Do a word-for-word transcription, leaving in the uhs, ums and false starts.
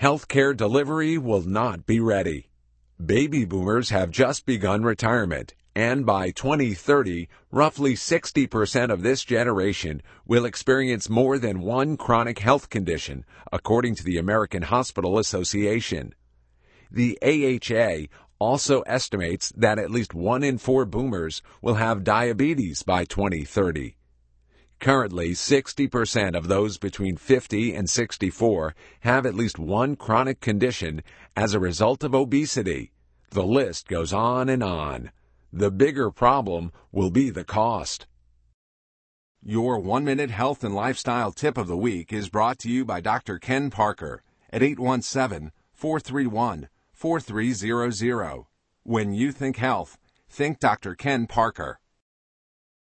Healthcare delivery will not be ready. Baby boomers have just begun retirement, and by twenty thirty, roughly sixty percent of this generation will experience more than one chronic health condition, according to the American Hospital Association. The A H A also estimates that at least one in four boomers will have diabetes by twenty thirty. Currently, sixty percent of those between fifty and sixty-four have at least one chronic condition as a result of obesity. The list goes on and on. The bigger problem will be the cost. Your one-minute health and lifestyle tip of the week is brought to you by Doctor Ken Parker at eight one seven, four three one, four three zero zero. When you think health, think Doctor Ken Parker.